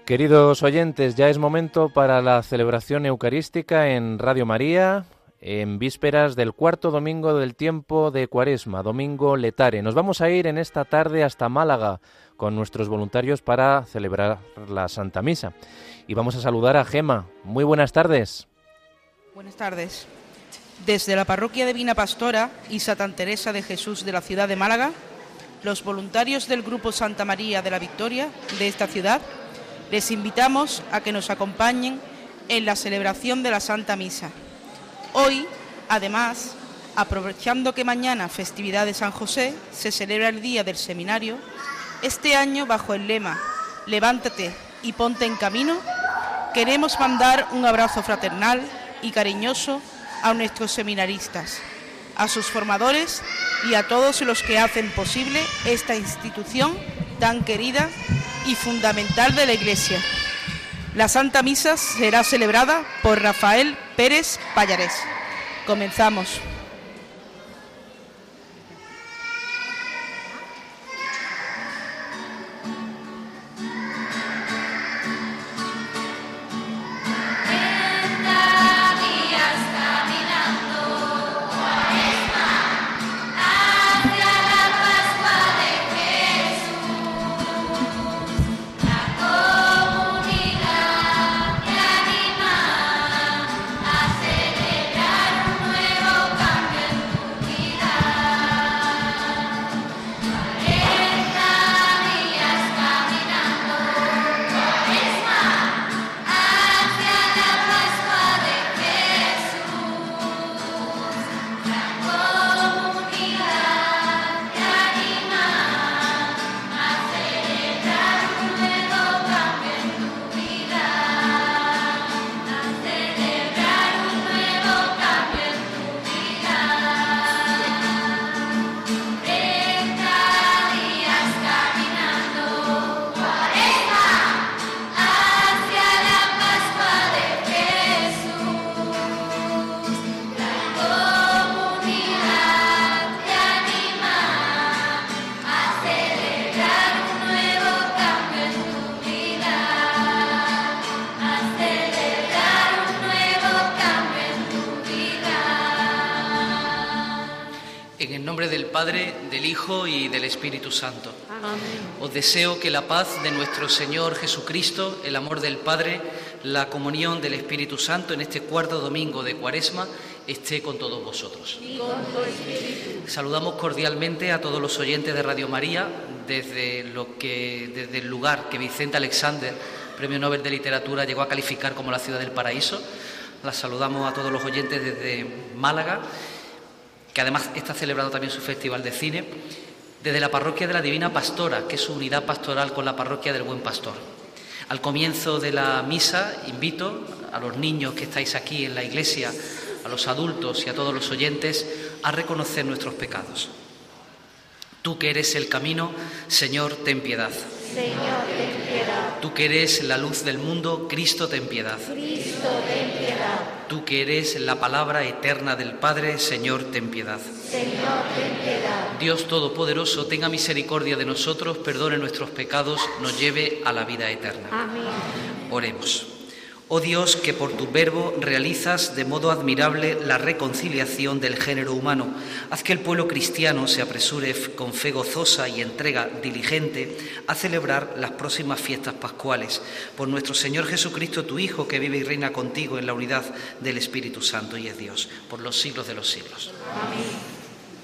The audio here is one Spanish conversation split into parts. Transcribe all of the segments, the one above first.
Queridos oyentes, ya es momento para la celebración eucarística en Radio María, en vísperas del cuarto domingo del tiempo de Cuaresma, domingo letare. Nos vamos a ir en esta tarde hasta Málaga con nuestros voluntarios para celebrar la Santa Misa. Y vamos a saludar a Gema. Muy buenas tardes. Buenas tardes. Desde la Parroquia Divina Pastora y Santa Teresa de Jesús de la ciudad de Málaga, los voluntarios del Grupo Santa María de la Victoria de esta ciudad les invitamos a que nos acompañen en la celebración de la Santa Misa. Hoy, además, aprovechando que mañana, festividad de San José, se celebra el Día del Seminario, este año bajo el lema Levántate y ponte en camino, queremos mandar un abrazo fraternal y cariñoso a nuestros seminaristas, a sus formadores y a todos los que hacen posible esta institución tan querida y fundamental de la Iglesia. La Santa Misa será celebrada por Rafael Pérez Pallarés. Comenzamos. Padre, del Hijo y del Espíritu Santo. Amén. Os deseo que la paz de nuestro Señor Jesucristo, el amor del Padre, la comunión del Espíritu Santo en este cuarto domingo de Cuaresma esté con todos vosotros. Y con tu espíritu. Saludamos cordialmente a todos los oyentes de Radio María desde el lugar que Vicente Alexander, Premio Nobel de Literatura, llegó a calificar como la ciudad del paraíso. Las saludamos a todos los oyentes desde Málaga, que además está celebrando también su Festival de Cine, desde la Parroquia de la Divina Pastora, que es su unidad pastoral con la Parroquia del Buen Pastor. Al comienzo de la misa invito a los niños que estáis aquí en la iglesia, a los adultos y a todos los oyentes a reconocer nuestros pecados. Tú que eres el camino, Señor, ten piedad. Señor, ten piedad. Tú que eres la luz del mundo, Cristo, ten piedad. Cristo, ten piedad. Tú que eres la palabra eterna del Padre, Señor, ten piedad. Señor, ten piedad. Dios Todopoderoso, tenga misericordia de nosotros, perdone nuestros pecados, nos lleve a la vida eterna. Amén. Oremos. Oh Dios, que por tu verbo realizas de modo admirable la reconciliación del género humano, haz que el pueblo cristiano se apresure con fe gozosa y entrega diligente a celebrar las próximas fiestas pascuales. Por nuestro Señor Jesucristo, tu Hijo, que vive y reina contigo en la unidad del Espíritu Santo y es Dios, por los siglos de los siglos. Amén.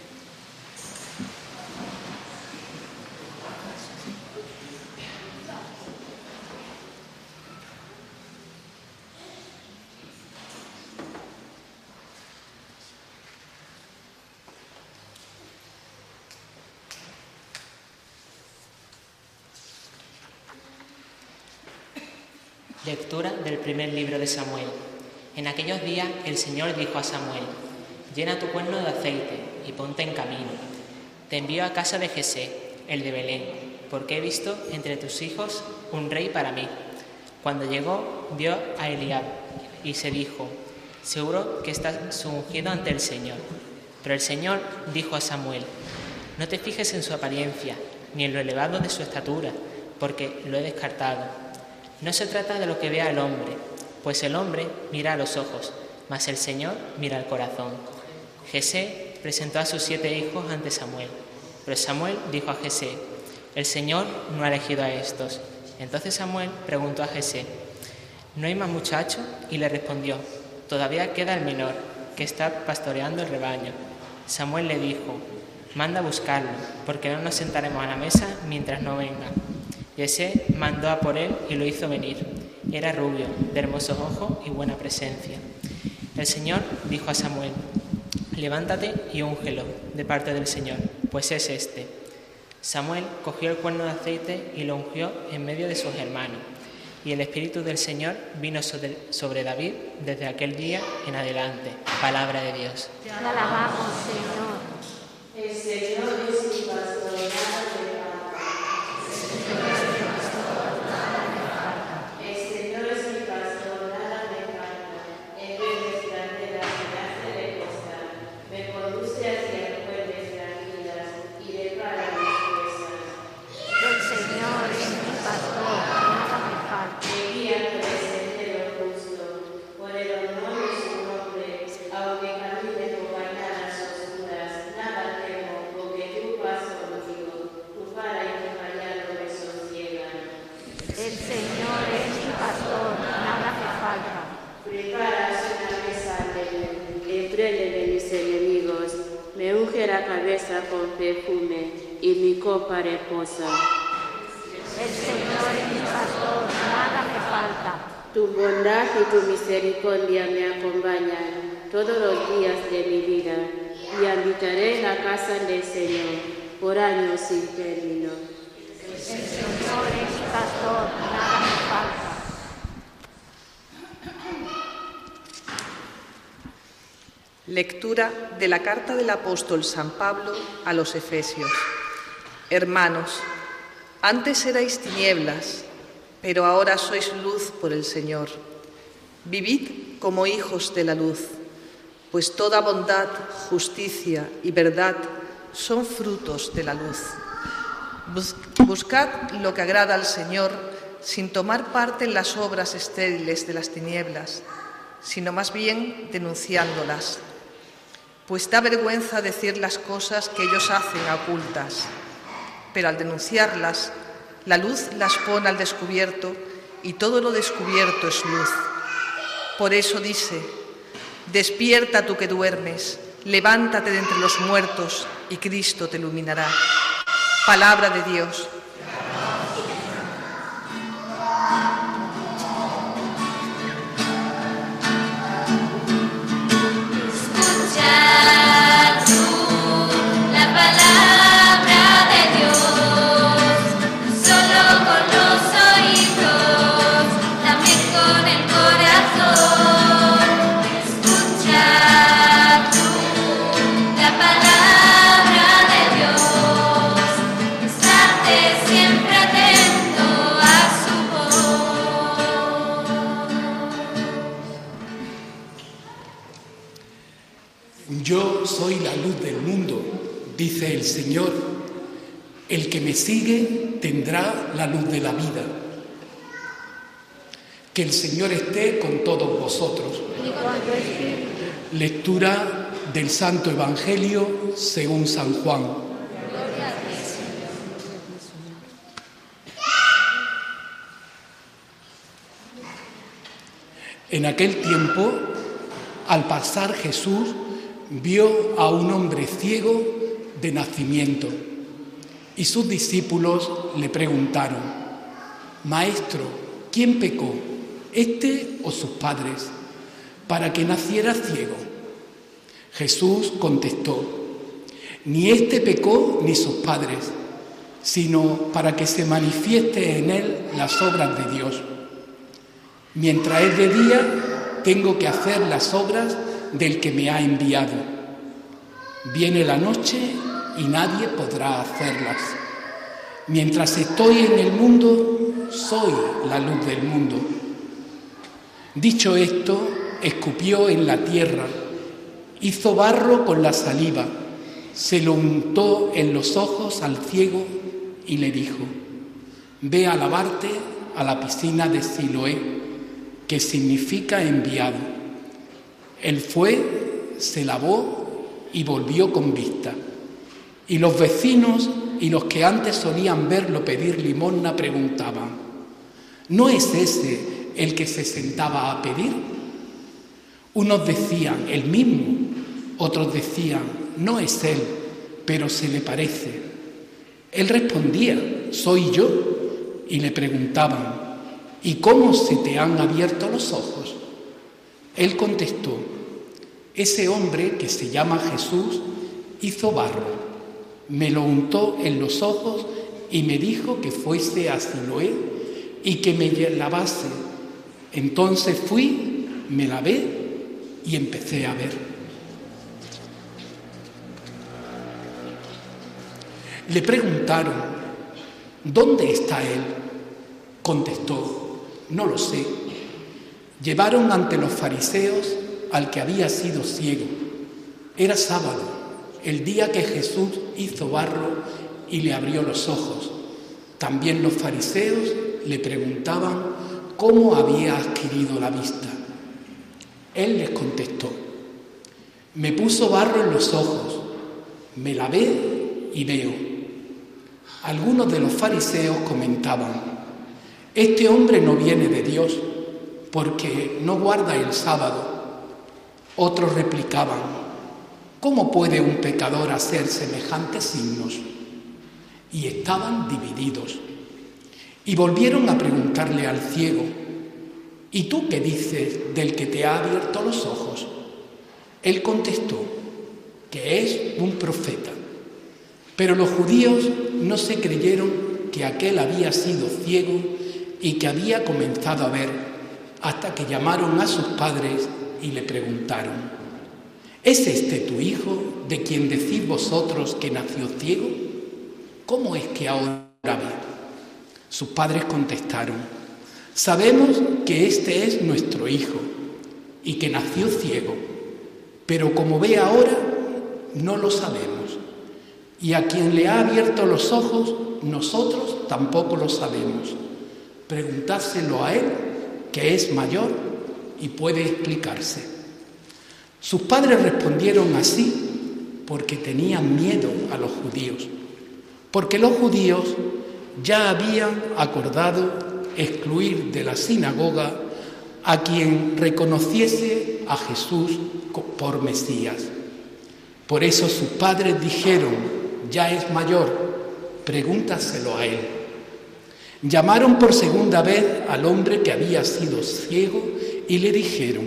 Lectura del primer libro de Samuel. En aquellos días el Señor dijo a Samuel: llena tu cuerno de aceite y ponte en camino. Te envío a casa de Jesé, el de Belén, porque he visto entre tus hijos un rey para mí. Cuando llegó, vio a Eliab y se dijo: seguro que estás ungido ante el Señor. Pero el Señor dijo a Samuel: no te fijes en su apariencia, ni en lo elevado de su estatura, porque lo he descartado. No se trata de lo que vea el hombre, pues el hombre mira a los ojos, mas el Señor mira al corazón. Jesé presentó a sus 7 hijos ante Samuel, pero Samuel dijo a Jesé: el Señor no ha elegido a estos. Entonces Samuel preguntó a Jesé: ¿no hay más muchacho? Y le respondió: todavía queda el menor, que está pastoreando el rebaño. Samuel le dijo: manda a buscarlo, porque no nos sentaremos a la mesa mientras no venga. Jesé mandó a por él y lo hizo venir. Era rubio, de hermosos ojos y buena presencia. El Señor dijo a Samuel: levántate y úngelo de parte del Señor, pues es este. Samuel cogió el cuerno de aceite y lo ungió en medio de sus hermanos. Y el Espíritu del Señor vino sobre David desde aquel día en adelante. Palabra de Dios. Te alabamos, Señor. El Señor es mi pastor, nada me falta. El Señor es mi pastor, nada me falta. En verdes praderas me hace recostar. Me conduce hacia fuentes tranquilas y repara mis huesos. El Señor es mi pastor, nada me falta. Me guía por el sendero justo, por el honor de su nombre, aunque camine por cañadas oscuras, nada temo, porque tú vas conmigo, tu vara y tu callado me sosiegan. El Señor es mi pastor, nada me falta. Preparas una mesa enfrente de mis enemigos, me unge la cabeza con perfume y mi copa reposa. El Señor es mi pastor, nada me falta. Tu bondad y tu misericordia me acompañan todos los días de mi vida y habitaré en la casa del Señor por años sin término. El Señor es mi pastor, nada me falta. Lectura de la carta del apóstol San Pablo a los Efesios. Hermanos, antes erais tinieblas, pero ahora sois luz por el Señor. Vivid como hijos de la luz, pues toda bondad, justicia y verdad son frutos de la luz. Buscad lo que agrada al Señor sin tomar parte en las obras estériles de las tinieblas, sino más bien denunciándolas. Pues da vergüenza decir las cosas que ellos hacen ocultas, pero al denunciarlas, la luz las pone al descubierto y todo lo descubierto es luz. Por eso dice: despierta tú que duermes, levántate de entre los muertos y Cristo te iluminará. Palabra de Dios. Yo soy la luz del mundo, dice el Señor. El que me sigue tendrá la luz de la vida. Que el Señor esté con todos vosotros. Lectura del Santo Evangelio según San Juan. En aquel tiempo, al pasar Jesús, vio a un hombre ciego de nacimiento y sus discípulos le preguntaron: Maestro, ¿quién pecó, este o sus padres, para que naciera ciego? Jesús contestó: ni este pecó ni sus padres, sino para que se manifieste en él las obras de Dios. Mientras es de día, tengo que hacer las obras del que me ha enviado. Viene la noche y nadie podrá hacerlas. Mientras estoy en el mundo, soy la luz del mundo. Dicho esto, escupió en la tierra, hizo barro con la saliva, se lo untó en los ojos al ciego y le dijo: ve a lavarte a la piscina de Siloé, que significa enviado. Él fue, se lavó y volvió con vista. Y los vecinos y los que antes solían verlo pedir limosna preguntaban: ¿no es ese el que se sentaba a pedir? Unos decían: el mismo. Otros decían: no es él, pero se le parece. Él respondía: soy yo. Y le preguntaban: ¿y cómo se te han abierto los ojos? Él contestó: ese hombre que se llama Jesús hizo barro, me lo untó en los ojos y me dijo que fuese a Siloé y que me lavase. Entonces fui, me lavé y empecé a ver. Le preguntaron: ¿dónde está él? Contestó: no lo sé. Llevaron ante los fariseos al que había sido ciego. Era sábado, el día que Jesús hizo barro y le abrió los ojos. También los fariseos le preguntaban cómo había adquirido la vista. Él les contestó: me puso barro en los ojos, me lavé y veo. Algunos de los fariseos comentaban: este hombre no viene de Dios, porque no guarda el sábado. Otros replicaban: ¿cómo puede un pecador hacer semejantes signos? Y estaban divididos. Y volvieron a preguntarle al ciego: ¿y tú qué dices del que te ha abierto los ojos? Él contestó que es un profeta. Pero los judíos no se creyeron que aquel había sido ciego y que había comenzado a ver, hasta que llamaron a sus padres y le preguntaron: ¿es este tu hijo, de quien decís vosotros que nació ciego? ¿Cómo es que ahora ve? Sus padres contestaron: sabemos que este es nuestro hijo y que nació ciego, pero como ve ahora, no lo sabemos. Y a quien le ha abierto los ojos, nosotros tampoco lo sabemos. Preguntádselo a él, que es mayor y puede explicarse. Sus padres respondieron así porque tenían miedo a los judíos, porque los judíos ya habían acordado excluir de la sinagoga a quien reconociese a Jesús por Mesías. Por eso sus padres dijeron: ya es mayor, pregúntaselo a él. Llamaron por segunda vez al hombre que había sido ciego y le dijeron: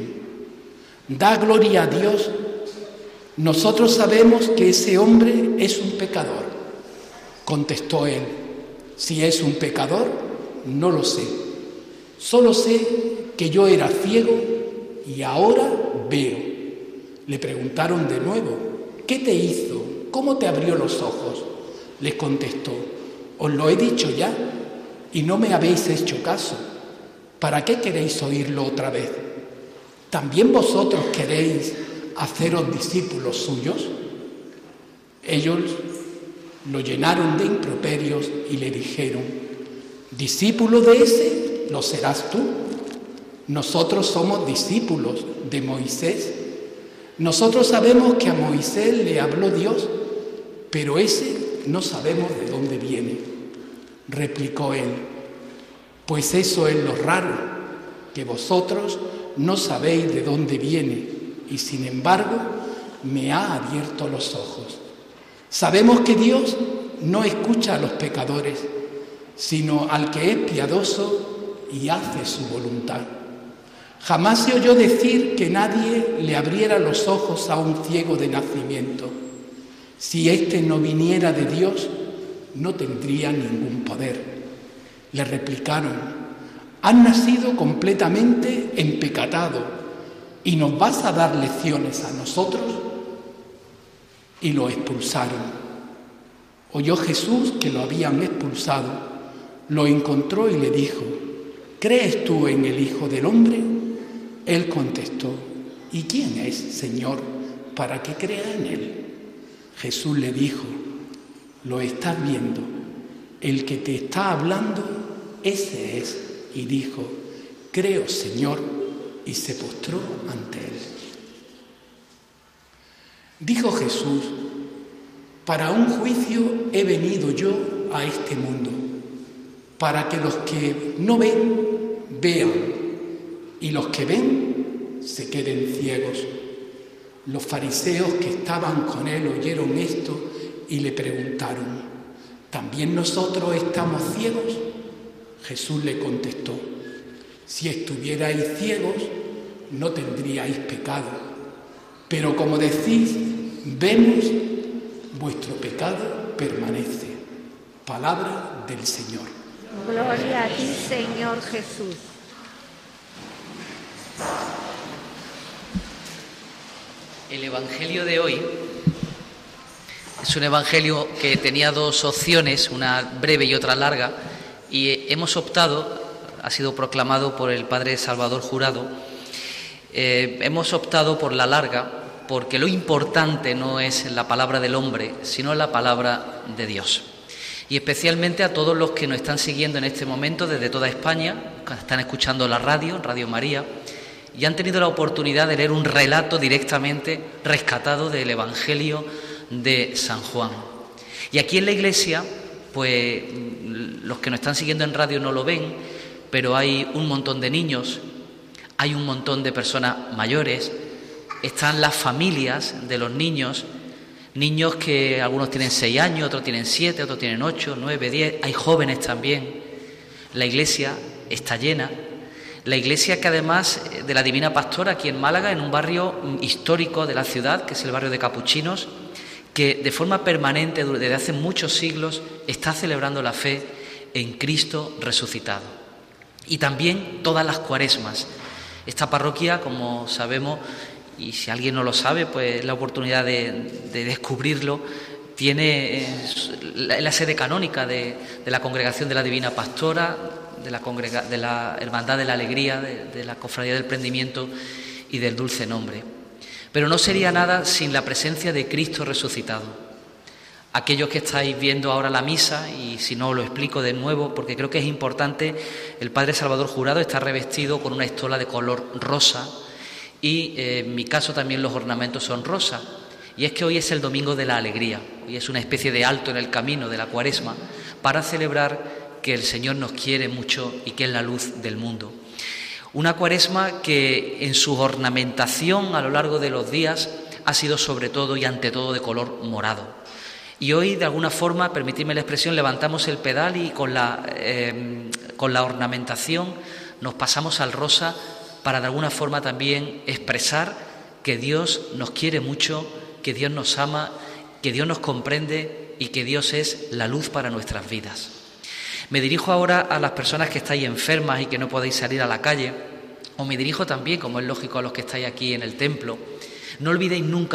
da gloria a Dios, nosotros sabemos que ese hombre es un pecador. Contestó él: si es un pecador, no lo sé. Solo sé que yo era ciego y ahora veo. Le preguntaron de nuevo: ¿qué te hizo? ¿Cómo te abrió los ojos? Les contestó: os lo he dicho ya y no me habéis hecho caso. ¿Para qué queréis oírlo otra vez? ¿También vosotros queréis haceros discípulos suyos? Ellos lo llenaron de improperios y le dijeron: ¿discípulo de ese lo serás tú? Nosotros somos discípulos de Moisés. Nosotros sabemos que a Moisés le habló Dios, pero ese no sabemos de dónde viene. Replicó él: pues eso es lo raro, que vosotros no sabéis de dónde viene, y sin embargo me ha abierto los ojos. Sabemos que Dios no escucha a los pecadores, sino al que es piadoso y hace su voluntad. Jamás se oyó decir que nadie le abriera los ojos a un ciego de nacimiento. Si éste no viniera de Dios, no tendría ningún poder. Le replicaron: has nacido completamente empecatado y nos vas a dar lecciones a nosotros. Y lo expulsaron. Oyó Jesús que lo habían expulsado, lo encontró y le dijo: ¿crees tú en el Hijo del Hombre? Él contestó: ¿y quién es, Señor, para que crea en él? Jesús le dijo: lo estás viendo, el que te está hablando, ese es. y dijo: «Creo, Señor», y se postró ante él. Dijo Jesús: «Para un juicio he venido yo a este mundo, para que los que no ven, vean, y los que ven, se queden ciegos». Los fariseos que estaban con él oyeron esto y le preguntaron: ¿también nosotros estamos ciegos? Jesús le contestó: si estuvierais ciegos, no tendríais pecado. Pero como decís, vemos, vuestro pecado permanece. Palabra del Señor. Gloria a ti, Señor Jesús. El Evangelio de hoy es un Evangelio que tenía dos opciones, una breve y otra larga, y hemos optado, ha sido proclamado por el Padre Salvador Jurado, hemos optado por la larga porque lo importante no es la palabra del hombre, sino la palabra de Dios. Y especialmente a todos los que nos están siguiendo en este momento desde toda España, que están escuchando la radio, Radio María, y han tenido la oportunidad de leer un relato directamente rescatado del Evangelio de San Juan. Y aquí en la iglesia, pues los que nos están siguiendo en radio no lo ven, pero hay un montón de niños, hay un montón de personas mayores, están las familias de los niños, niños que algunos tienen 6 años, otros tienen 7, otros tienen 8, 9, 10, hay jóvenes también. La iglesia está llena. La iglesia que además de la Divina Pastora aquí en Málaga, en un barrio histórico de la ciudad, que es el barrio de Capuchinos, que de forma permanente desde hace muchos siglos está celebrando la fe en Cristo resucitado. Y también todas las cuaresmas. Esta parroquia, como sabemos, y si alguien no lo sabe, pues la oportunidad de descubrirlo, tiene la sede canónica de la Congregación de la Divina Pastora, de la Hermandad de la Alegría, de la Cofradía del Prendimiento y del Dulce Nombre. Pero no sería nada sin la presencia de Cristo resucitado. Aquellos que estáis viendo ahora la misa, y si no lo explico de nuevo porque creo que es importante, el Padre Salvador Jurado está revestido con una estola de color rosa y en mi caso también los ornamentos son rosa. Y es que hoy es el Domingo de la Alegría, hoy es una especie de alto en el camino de la Cuaresma para celebrar que el Señor nos quiere mucho y que es la luz del mundo. Una Cuaresma que en su ornamentación a lo largo de los días ha sido sobre todo y ante todo de color morado. Y hoy, de alguna forma, permitidme la expresión, levantamos el pedal y con la ornamentación nos pasamos al rosa para de alguna forma también expresar que Dios nos quiere mucho, que Dios nos ama, que Dios nos comprende y que Dios es la luz para nuestras vidas. Me dirijo ahora a las personas que estáis enfermas y que no podéis salir a la calle, o me dirijo también, como es lógico, a los que estáis aquí en el templo. No olvidéis nunca,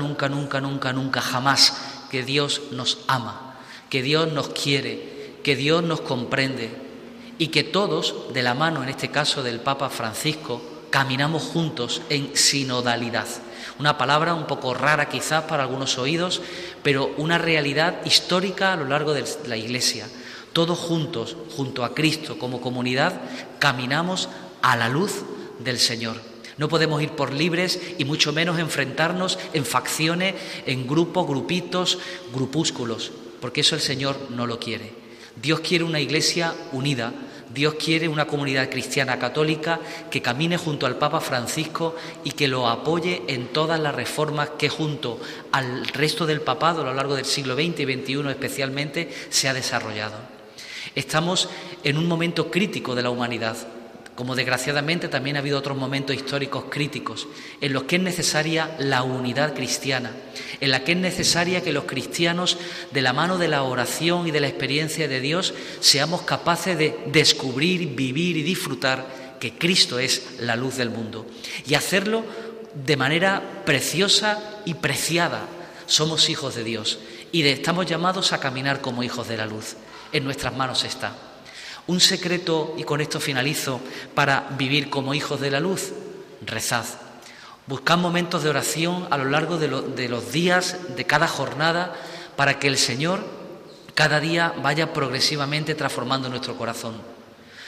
jamás que Dios nos ama, que Dios nos quiere, que Dios nos comprende y que todos, de la mano, en este caso del Papa Francisco, caminamos juntos en sinodalidad. Una palabra un poco rara quizás para algunos oídos, pero una realidad histórica a lo largo de la Iglesia. Todos juntos, junto a Cristo como comunidad, caminamos a la luz del Señor. No podemos ir por libres y mucho menos enfrentarnos en facciones, en grupos, grupitos, grupúsculos, porque eso el Señor no lo quiere. Dios quiere una iglesia unida, Dios quiere una comunidad cristiana católica que camine junto al Papa Francisco y que lo apoye en todas las reformas que junto al resto del papado a lo largo del siglo XX y XXI especialmente se ha desarrollado. Estamos en un momento crítico de la humanidad, como desgraciadamente también ha habido otros momentos históricos críticos, en los que es necesaria la unidad cristiana, en la que es necesaria que los cristianos, de la mano de la oración y de la experiencia de Dios, seamos capaces de descubrir, vivir y disfrutar que Cristo es la luz del mundo. Y hacerlo de manera preciosa y preciada. Somos hijos de Dios y estamos llamados a caminar como hijos de la luz. En nuestras manos está. Un secreto, y con esto finalizo, para vivir como hijos de la luz: rezad. Buscad momentos de oración a lo largo de los días, de cada jornada, para que el Señor cada día vaya progresivamente transformando nuestro corazón.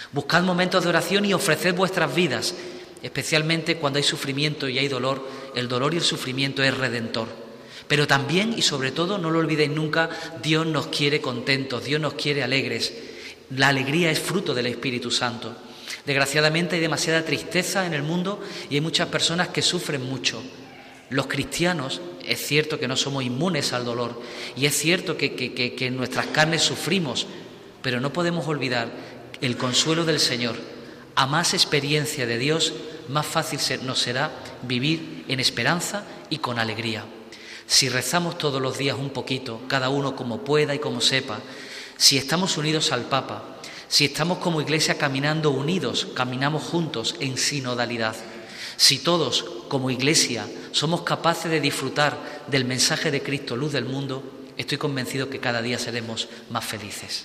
Buscad momentos de oración y ofreced vuestras vidas, especialmente cuando hay sufrimiento y hay dolor. El dolor y el sufrimiento es redentor. Pero también y sobre todo, no lo olvidéis nunca, Dios nos quiere contentos, Dios nos quiere alegres. La alegría es fruto del Espíritu Santo. Desgraciadamente hay demasiada tristeza en el mundo y hay muchas personas que sufren mucho. Los cristianos, es cierto que no somos inmunes al dolor y es cierto que en nuestras carnes sufrimos, pero no podemos olvidar el consuelo del Señor. A más experiencia de Dios, más fácil nos será vivir en esperanza y con alegría. Si rezamos todos los días un poquito, cada uno como pueda y como sepa, si estamos unidos al Papa, si estamos como Iglesia caminando unidos, caminamos juntos en sinodalidad, si todos como Iglesia somos capaces de disfrutar del mensaje de Cristo, luz del mundo, estoy convencido que cada día seremos más felices.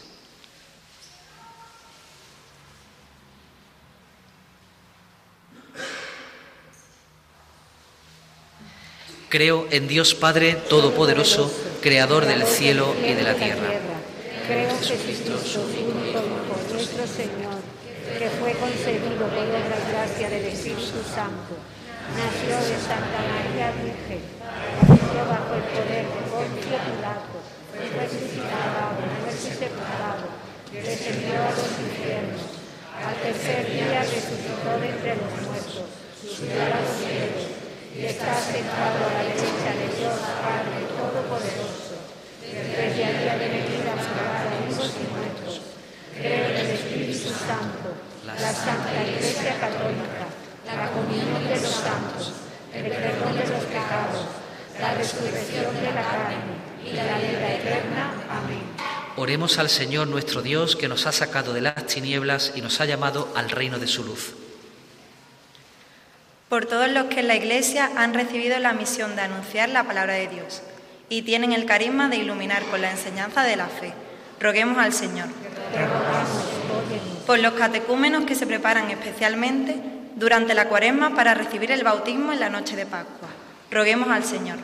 Creo en Dios Padre Todopoderoso, Creador del cielo y de la tierra. Creo en Jesucristo, su único Hijo, nuestro Señor, que fue concebido por obra y gracia del Espíritu Santo. Nació de Santa María Virgen, nació bajo el poder de Poncio Pilato, fue crucificado, muerto y sepultado, descendió a los infiernos. Al tercer día resucitó de entre los muertos, subió a los cielos y está sentado a la derecha de Dios Padre Todopoderoso. Desde allí ha de venir a juzgar a vivos y muertos. Creo en el Espíritu Santo, la Santa Iglesia Católica, la comunión de los santos, el perdón de los pecados, la resurrección de la carne y la vida eterna. Amén. Oremos al Señor nuestro Dios, que nos ha sacado de las tinieblas y nos ha llamado al reino de su luz. Por todos los que en la Iglesia han recibido la misión de anunciar la palabra de Dios y tienen el carisma de iluminar con la enseñanza de la fe, roguemos al Señor. Por los catecúmenos que se preparan especialmente durante la Cuaresma para recibir el bautismo en la noche de Pascua, roguemos al Señor.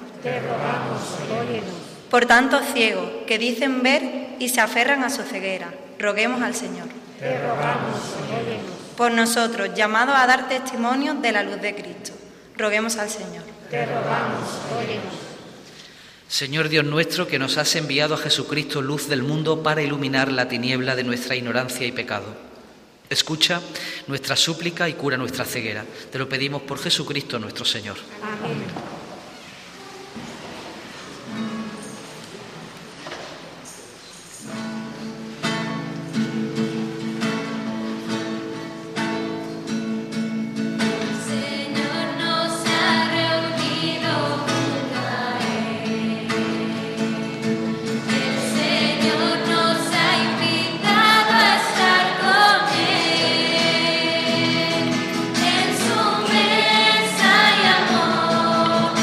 Por tantos ciegos que dicen ver y se aferran a su ceguera, roguemos al Señor. Por nosotros, llamados a dar testimonio de la luz de Cristo, roguemos al Señor. Señor Dios nuestro, que nos has enviado a Jesucristo, luz del mundo, para iluminar la tiniebla de nuestra ignorancia y pecado. Escucha nuestra súplica y cura nuestra ceguera. Te lo pedimos por Jesucristo nuestro Señor. Amén. En su mesa y amor.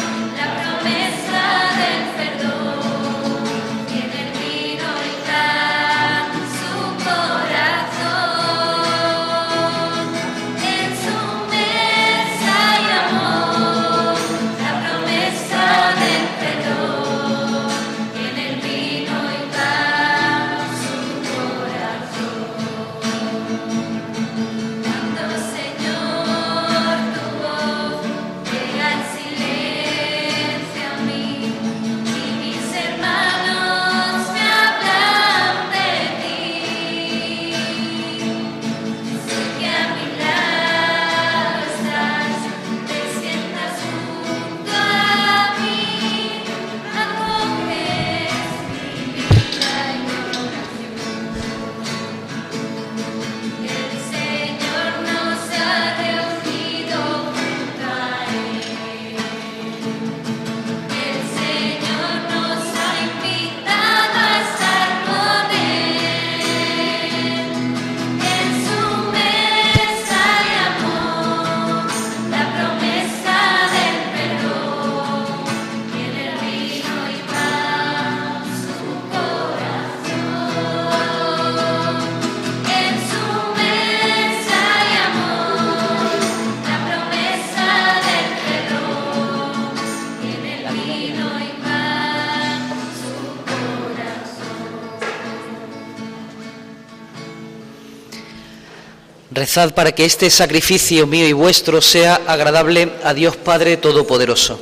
Rezad para que este sacrificio mío y vuestro sea agradable a Dios Padre Todopoderoso.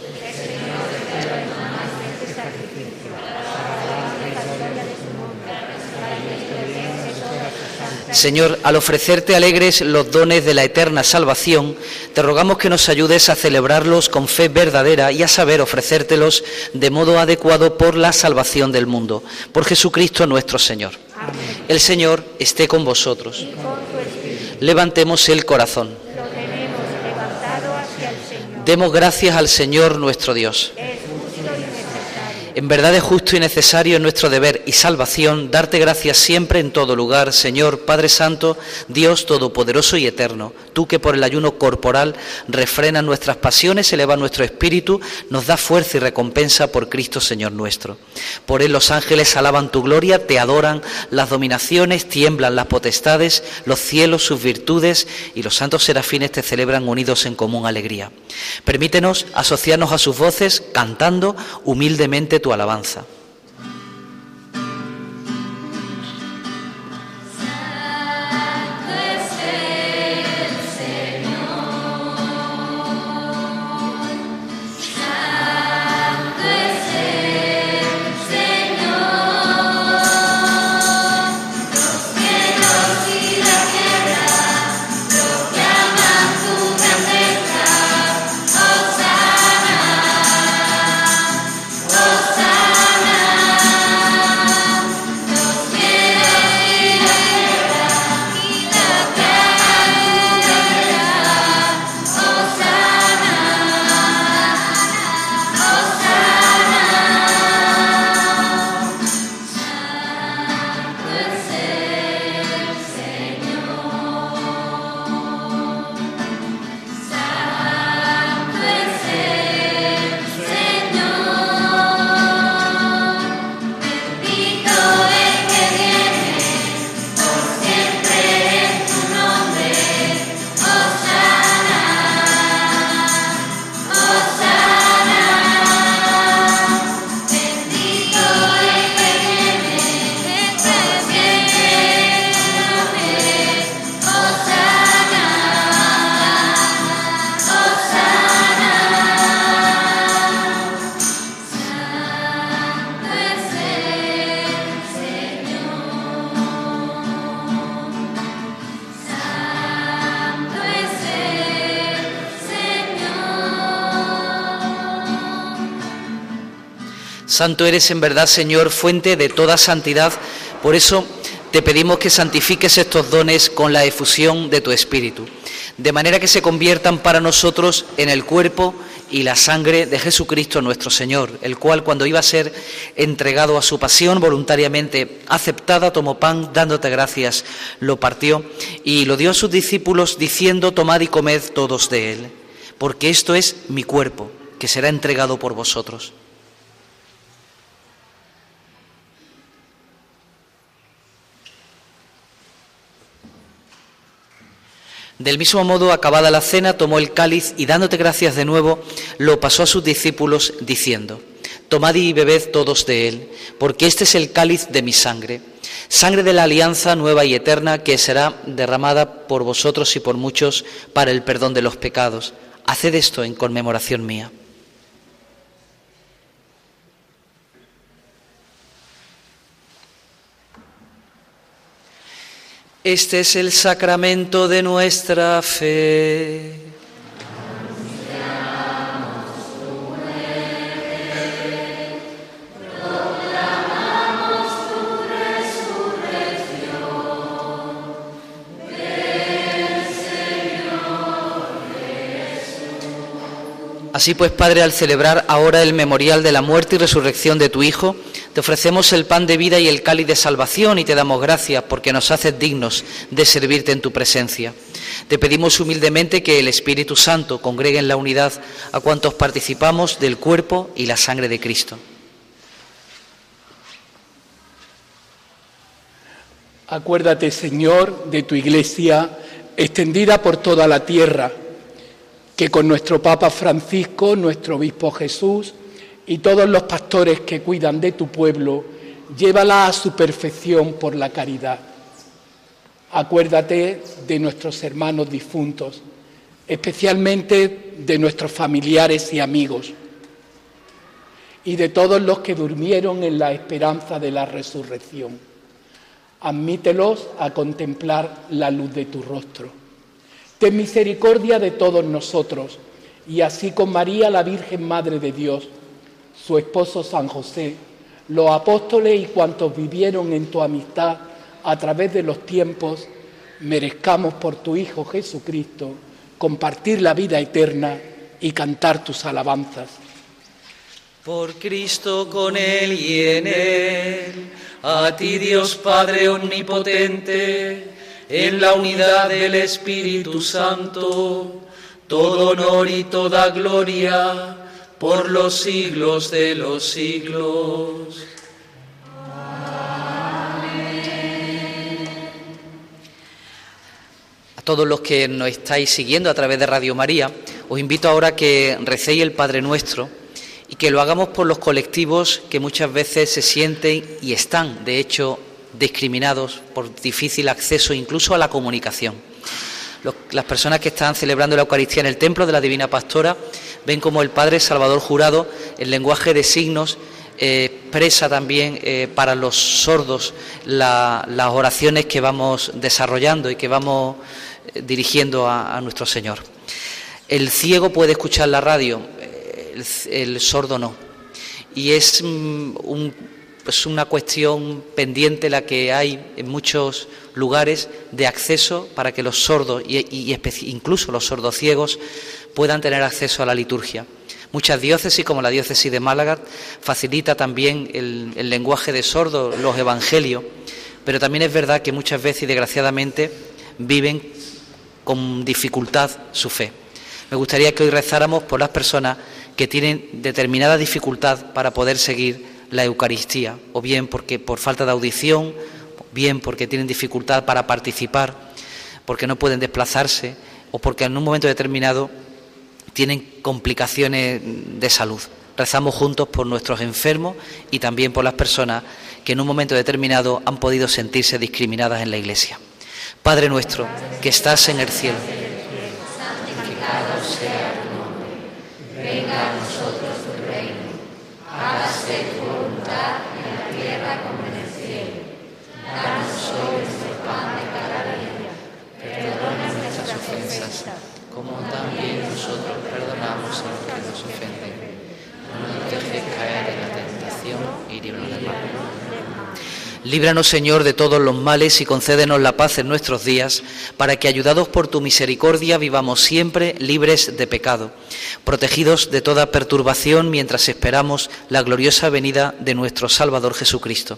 Señor, al ofrecerte alegres los dones de la eterna salvación, te rogamos que nos ayudes a celebrarlos con fe verdadera y a saber ofrecértelos de modo adecuado por la salvación del mundo. Por Jesucristo nuestro Señor. Amén. El Señor esté con vosotros. Y con tu espíritu. Levantemos el corazón. Lo tenemos levantado hacia el Señor. Demos gracias al Señor nuestro Dios. En verdad es justo y necesario en nuestro deber y salvación darte gracias siempre en todo lugar, Señor, Padre Santo, Dios Todopoderoso y Eterno. Tú que por el ayuno corporal refrenas nuestras pasiones, eleva nuestro espíritu, nos da fuerza y recompensa por Cristo Señor nuestro. Por Él los ángeles alaban tu gloria, te adoran, las dominaciones tiemblan, las potestades, los cielos, sus virtudes y los santos serafines te celebran unidos en común alegría. Permítenos asociarnos a sus voces cantando humildemente tu alabanza. Santo eres en verdad, Señor, fuente de toda santidad. Por eso te pedimos que santifiques estos dones con la efusión de tu Espíritu, de manera que se conviertan para nosotros en el cuerpo y la sangre de Jesucristo nuestro Señor, el cual, cuando iba a ser entregado a su pasión voluntariamente aceptada, tomó pan, dándote gracias, lo partió y lo dio a sus discípulos, diciendo: tomad y comed todos de él, porque esto es mi cuerpo, que será entregado por vosotros. Del mismo modo, acabada la cena, tomó el cáliz y, dándote gracias de nuevo, lo pasó a sus discípulos, diciendo: tomad y bebed todos de él, porque este es el cáliz de mi sangre, sangre de la alianza nueva y eterna, que será derramada por vosotros y por muchos para el perdón de los pecados. Haced esto en conmemoración mía. Este es el sacramento de nuestra fe. Proclamamos tu resurrección. Ven, Señor Jesús. Así pues, Padre, al celebrar ahora el memorial de la muerte y resurrección de tu Hijo, te ofrecemos el pan de vida y el cáliz de salvación y te damos gracias porque nos haces dignos de servirte en tu presencia. Te pedimos humildemente que el Espíritu Santo congregue en la unidad a cuantos participamos del cuerpo y la sangre de Cristo. Acuérdate, Señor, de tu Iglesia extendida por toda la tierra, que con nuestro Papa Francisco, nuestro Obispo Jesús y todos los pastores que cuidan de tu pueblo, llévala a su perfección por la caridad. Acuérdate de nuestros hermanos difuntos, especialmente de nuestros familiares y amigos, y de todos los que durmieron en la esperanza de la resurrección. Admítelos a contemplar la luz de tu rostro. Ten misericordia de todos nosotros, y así con María, la Virgen Madre de Dios, su esposo San José, los apóstoles y cuantos vivieron en tu amistad a través de los tiempos, merezcamos por tu Hijo Jesucristo compartir la vida eterna y cantar tus alabanzas. Por Cristo, con Él y en Él, a ti Dios Padre omnipotente, en la unidad del Espíritu Santo, todo honor y toda gloria por los siglos de los siglos. A todos los que nos estáis siguiendo a través de Radio María, os invito ahora a que recéis el Padre Nuestro y que lo hagamos por los colectivos que muchas veces se sienten y están, de hecho, discriminados por difícil acceso incluso a la comunicación. Las personas que están celebrando la Eucaristía en el Templo de la Divina Pastora ven como el Padre Salvador Jurado, en lenguaje de signos, expresa también para los sordos las oraciones que vamos desarrollando y que vamos dirigiendo a nuestro Señor. El ciego puede escuchar la radio, el sordo no. Y es una cuestión pendiente la que hay en muchos lugares de acceso para que los sordos y incluso los sordociegos puedan tener acceso a la liturgia. Muchas diócesis, como la diócesis de Málaga, facilita también el lenguaje de sordos, los evangelios, pero también es verdad que muchas veces y desgraciadamente viven con dificultad su fe. Me gustaría que hoy rezáramos por las personas que tienen determinada dificultad para poder seguir la Eucaristía, o bien porque por falta de audición, bien porque tienen dificultad para participar, porque no pueden desplazarse, o porque en un momento determinado tienen complicaciones de salud. Rezamos juntos por nuestros enfermos y también por las personas que en un momento determinado han podido sentirse discriminadas en la Iglesia. Padre nuestro, que estás en el cielo, santificado sea tu nombre. Venga a nosotros tu reino. Hágase tu voluntad en la tierra como en el cielo. Danos hoy nuestro pan de cada día. Perdona nuestras ofensas, como también nosotros perdonamos a los que nos ofenden. No nos dejes caer en la tentación y líbranos del mal. Líbranos, Señor, de todos los males y concédenos la paz en nuestros días, para que, ayudados por tu misericordia, vivamos siempre libres de pecado, protegidos de toda perturbación mientras esperamos la gloriosa venida de nuestro Salvador Jesucristo.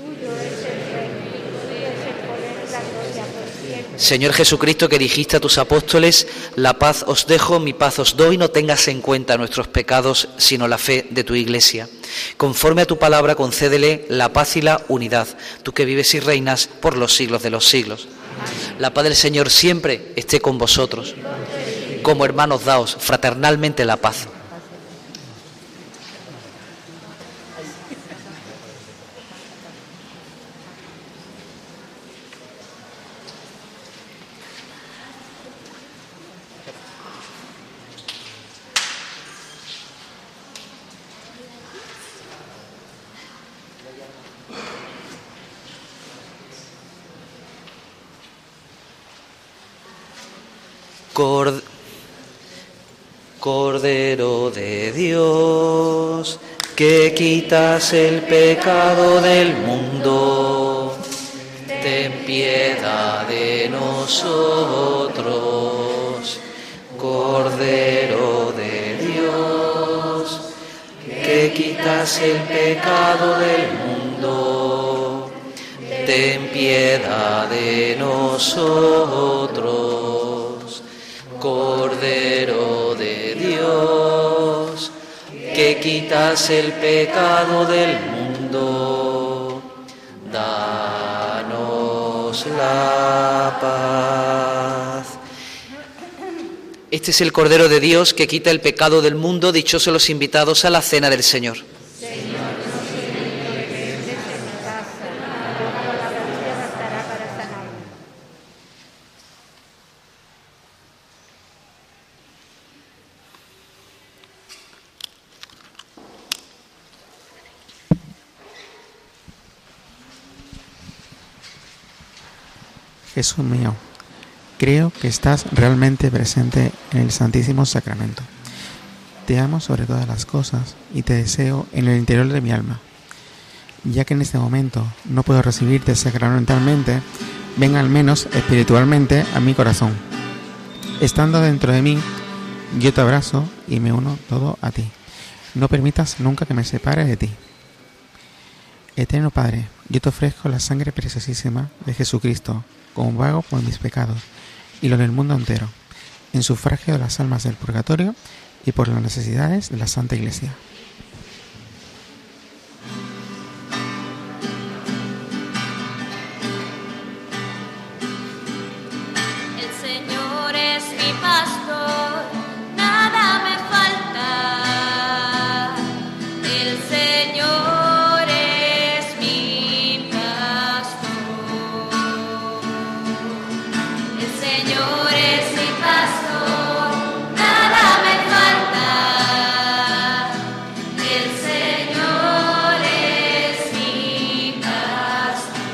Señor Jesucristo, que dijiste a tus apóstoles, la paz os dejo, mi paz os doy, no tengas en cuenta nuestros pecados, sino la fe de tu Iglesia. Conforme a tu palabra, concédele la paz y la unidad, tú que vives y reinas por los siglos de los siglos. La paz del Señor siempre esté con vosotros. Como hermanos, daos fraternalmente la paz. Cordero de Dios, que quitas el pecado del mundo, ten piedad de nosotros. Cordero de Dios, que quitas el pecado del mundo, ten piedad de nosotros. Cordero de Dios, que quitas el pecado del mundo, danos la paz. Este es el Cordero de Dios que quita el pecado del mundo. Dichosos los invitados a la cena del Señor. Jesús mío, creo que estás realmente presente en el Santísimo Sacramento. Te amo sobre todas las cosas y te deseo en el interior de mi alma. Ya que en este momento no puedo recibirte sacramentalmente, ven al menos espiritualmente a mi corazón. Estando dentro de mí, yo te abrazo y me uno todo a ti. No permitas nunca que me separe de ti. Eterno Padre, yo te ofrezco la sangre preciosísima de Jesucristo, como pago por mis pecados y los del mundo entero, en sufragio de las almas del purgatorio y por las necesidades de la Santa Iglesia. El Señor es mi pastor, nada me falta. El Señor es mi pastor. El Señor es mi pastor, nada me falta. El Señor es mi pastor.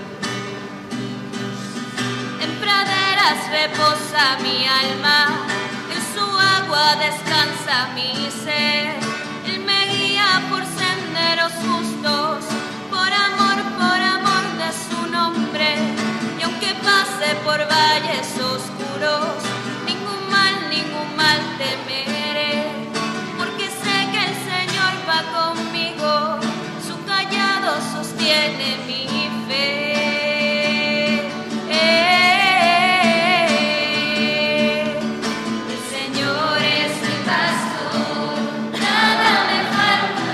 En praderas reposa mi alma, en su agua descansa mi ser. Él me guía por senderos justos, por amor de su nombre. Y aunque pase por valles oscuros, ningún mal temeré, porque sé que el Señor va conmigo, su callado sostiene mi fe. El Señor es mi pastor, nada me falta.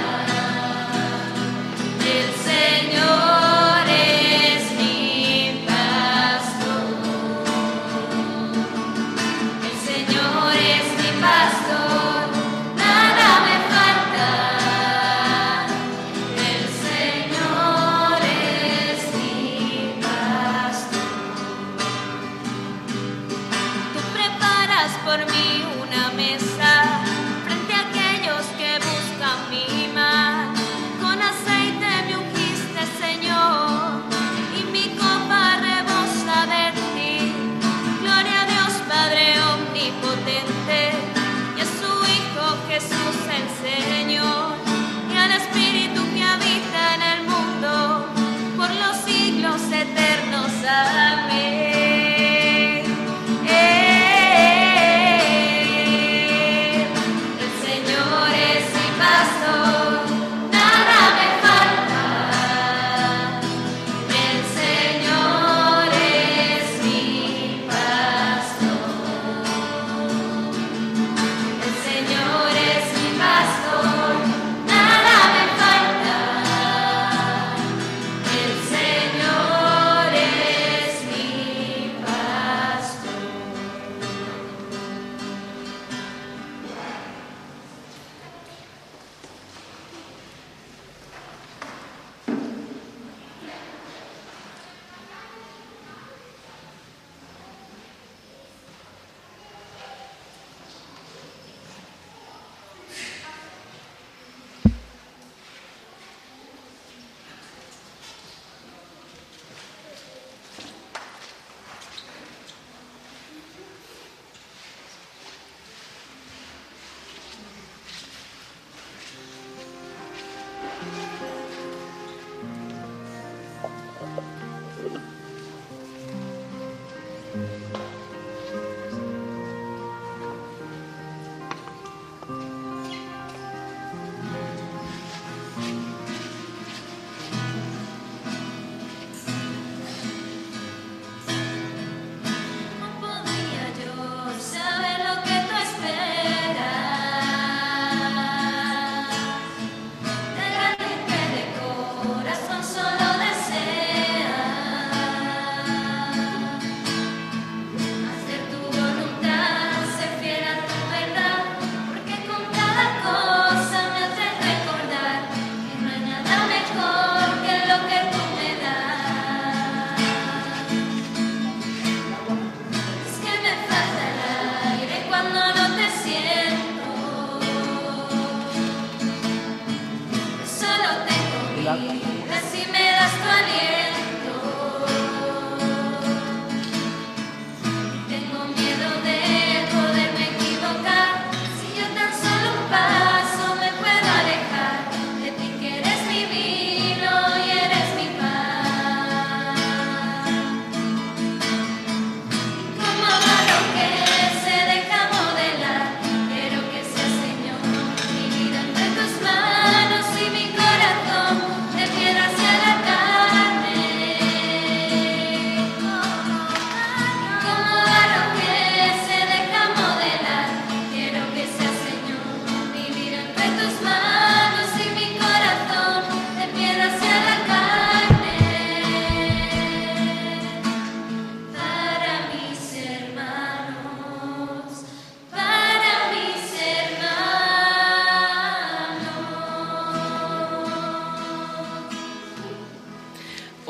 El Señor es mi pastor. El Señor es mi pastor, nada me falta. El Señor es mi pastor. Tú preparas por mí una mesa frente a aquellos que buscan mi mal. Con aceite me ungiste, Señor, y mi copa rebosa de ti. Gloria a Dios Padre omnipotente, y a su Hijo Jesús el Señor, y al Espíritu que habita en el mundo, por los siglos eternos. Amén. El Señor es mi pastor, nada me falta. El Señor es mi pastor. El Señor es mi pastor,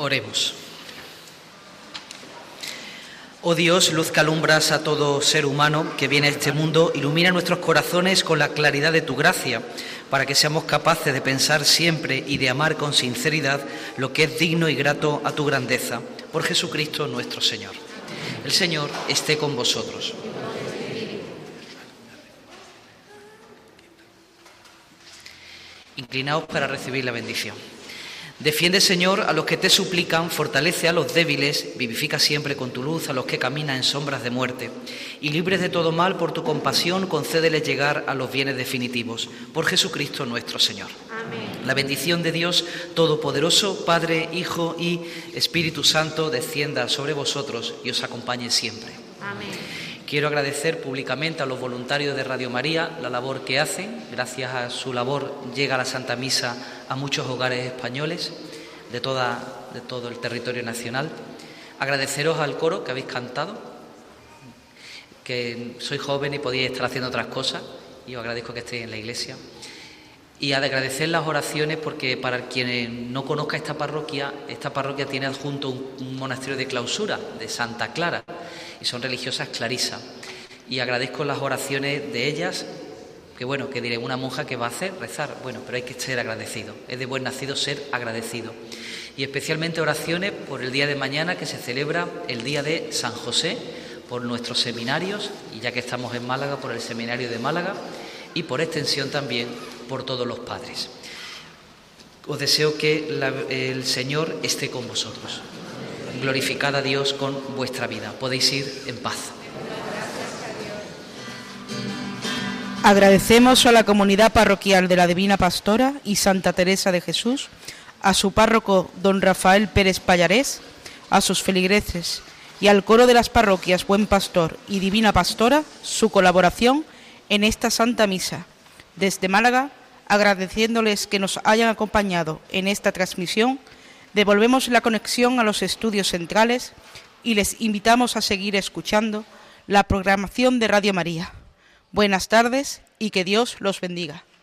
Oremos. Oh Dios, luz que alumbras a todo ser humano que viene a este mundo, ilumina nuestros corazones con la claridad de tu gracia, para que seamos capaces de pensar siempre y de amar con sinceridad lo que es digno y grato a tu grandeza. Por Jesucristo nuestro Señor. El Señor esté con vosotros. Inclinaos para recibir la bendición. Defiende, Señor, a los que te suplican, fortalece a los débiles, vivifica siempre con tu luz a los que caminan en sombras de muerte, y libres de todo mal por tu compasión, concédeles llegar a los bienes definitivos. Por Jesucristo nuestro Señor. Amén. La bendición de Dios Todopoderoso, Padre, Hijo y Espíritu Santo, descienda sobre vosotros y os acompañe siempre. Amén. Quiero agradecer públicamente a los voluntarios de Radio María la labor que hacen. Gracias a su labor llega la Santa Misa a muchos hogares españoles de todo el territorio nacional. Agradeceros al coro que habéis cantado, que sois joven y podíais estar haciendo otras cosas, y os agradezco que estéis en la iglesia. Y agradecer las oraciones, porque para quienes no conozcan esta parroquia tiene adjunto un monasterio de clausura de Santa Clara, y son religiosas clarisas. Y agradezco las oraciones de ellas, que diré, una monja que va a hacer, rezar, pero hay que ser agradecido, es de buen nacido ser agradecido. Y especialmente oraciones por el día de mañana, que se celebra el día de San José, por nuestros seminarios, y ya que estamos en Málaga, por el seminario de Málaga, y por extensión también por todos los padres. Os deseo que el Señor esté con vosotros. Glorificad a Dios con vuestra vida. Podéis ir en paz. Agradecemos a la comunidad parroquial de la Divina Pastora y Santa Teresa de Jesús, a su párroco don Rafael Pérez Pallarés, a sus feligreses y al coro de las parroquias Buen Pastor y Divina Pastora su colaboración en esta Santa Misa. Desde Málaga, agradeciéndoles que nos hayan acompañado en esta transmisión, devolvemos la conexión a los estudios centrales y les invitamos a seguir escuchando la programación de Radio María. Buenas tardes y que Dios los bendiga.